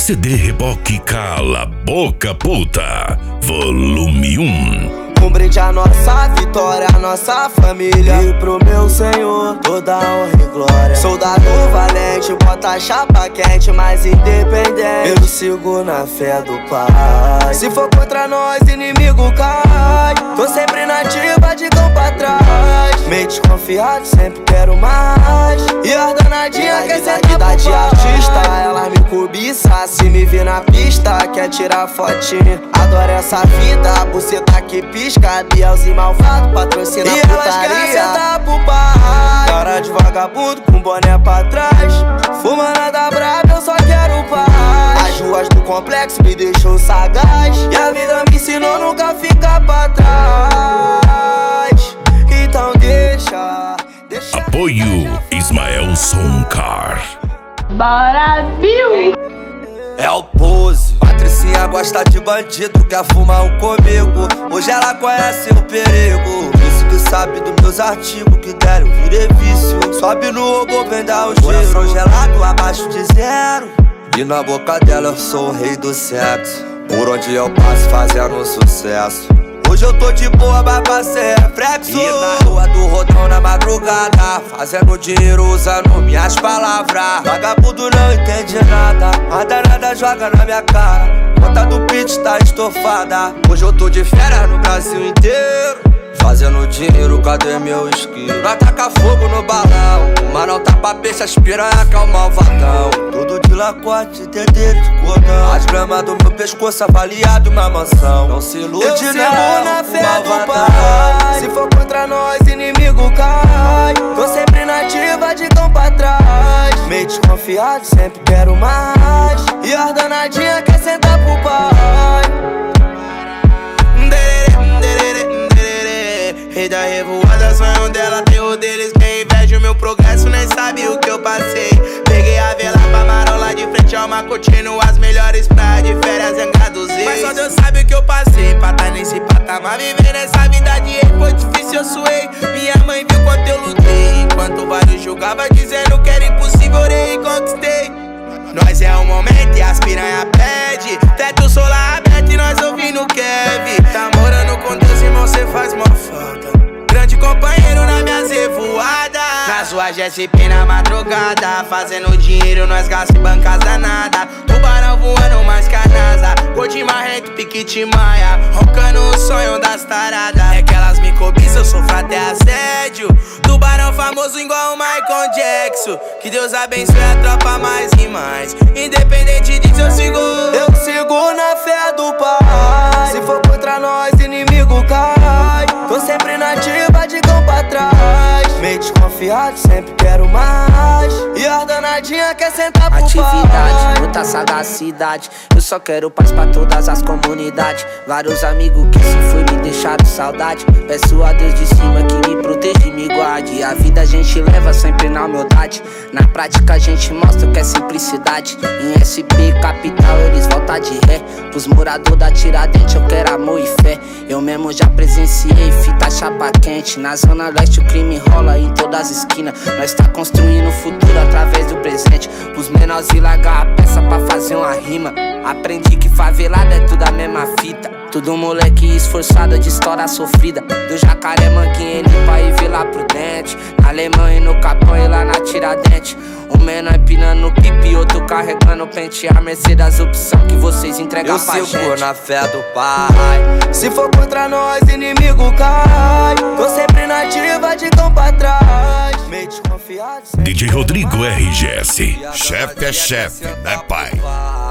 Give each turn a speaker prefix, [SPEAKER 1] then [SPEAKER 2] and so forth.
[SPEAKER 1] CD Reboque Cala Boca Puta, volume 1.
[SPEAKER 2] Um brinde à nossa vitória, à nossa família e pro meu Senhor toda honra e glória. Soldado valente, bota a chapa quente, mas independente, eu sigo na fé do Pai. Se for contra nós, inimigo cai. Tô sempre na ativa, de cão pra trás. Meio desconfiado, sempre quero mais. E a danadinha quer ser vida de artista. Ela me cobiça, se me vir na pista, quer tirar fotinha. Adoro essa vida, buceta que pisca. Bielzinho malvado, patrocina e putaria. E elas querem sentar pro pai. Cara de vagabundo com boné pra trás. Fuma nada brava, eu só quero paz. As ruas do complexo me deixou sagaz. E a vida me ensinou nunca ficar pra trás. Então deixa
[SPEAKER 1] Apoio Ismael Soncar.
[SPEAKER 3] Bora, Bill!
[SPEAKER 2] É o pose. Patricinha gosta de bandido, quer fumar um comigo. Hoje ela conhece o perigo. Disse que sabe dos meus artigos, que deram virei vício. Sobe no robô, vem dar o coração gelado, abaixo de zero. E na boca dela eu sou o rei do sexo. Por onde eu passo fazendo sucesso. Hoje eu tô de boa, mas passei reflexo. E na rua do Rodão na madrugada, fazendo dinheiro usando minhas palavras. Vagabundo não entende nada, a danada joga na minha cara. Conta do pitch tá estofada. Hoje eu tô de férias no Brasil inteiro, fazendo dinheiro, cadê meu esquilo? Nós taca fogo no balão, mas não tapa peixe, as piranha que é o malvadão. Tudo de lacote, dedeiro de cordão. As gramas do meu pescoço avaliado uma mansão. Não se ilude, eu sigo na fé do Pai. Se for contra nós, inimigo cai. Tô sempre na ativa, de cão pra trás. Meio desconfiado, sempre quero mais. E a danadinha quer sentar pro pai.
[SPEAKER 4] Rei da revoada, sonho dela, terror deles. Quem inveja o meu progresso nem sabe o que eu passei. Peguei a vela pra marola de frente ao Macotino, as melhores praias de férias engaduzei. Mas só Deus sabe o que eu passei pra tá nesse patamar. Viver nessa vida de rei foi difícil, eu suei. Minha mãe viu quanto eu lutei, enquanto vários julgavam dizendo que era impossível, orei e conquistei. Nós é o momento e as piranha pede. Teto solar aberto e nós ouvindo Kevin. Tá morando com Deus, irmão, cê faz mó falta. Grande companheiro nas minhas revoadas. Nas ruas GSP na madrugada, fazendo dinheiro, nós gasta em bancas danada. Tubarão voando mais que a NASA. Corte marrento, piquete maia, roncando o sonho das taradas. É que elas me cobiçam, eu sofro até assédio. Tubarão famoso igual o Michael Jackson. Que Deus abençoe a tropa mais e mais. Independente disso eu sigo na fé do Pai. Se for contra nós, inimigo cai. Tô sempre na ativa, de cão pra trás. Meio desconfiado, sempre quero mais. E a danadinha quer sentar pro
[SPEAKER 5] atividade,
[SPEAKER 2] pai.
[SPEAKER 5] muita sagacidade. Eu só quero paz pra todas as comunidades. Vários amigos que se foi me deixaram saudade. Peço a Deus de cima que me proteja e me guarde. A vida a gente leva sempre na humildade. Na prática a gente mostra que é simplicidade. Em SP capital eles voltam de ré. Pros moradores da Tiradentes eu quero amor e fé. Eu mesmo já presenciei fita chapa quente. Na zona leste o crime rola em todas as esquinas. Nós tá construindo o futuro através do presente. Os menores e largar a peça pra fazer uma rima. Aprendi que favelada é tudo a mesma fita. Tudo moleque esforçado de história sofrida. Do Jacaré, Manguinho, pra ir ver lá pro dente. Na Alemanha e no Capão e lá na Tiradentes. Um menor empinando no pipi, outro carregando pente. A Mercedes, opção que vocês entregam pra gente.
[SPEAKER 2] Eu sigo na fé do Pai. Se for contra nós, inimigo cai. Tô sempre na ativa, de cão pra trás. Meio desconfiado.
[SPEAKER 1] DJ Rodrigo RGS. Chefe é chefe, né, pai?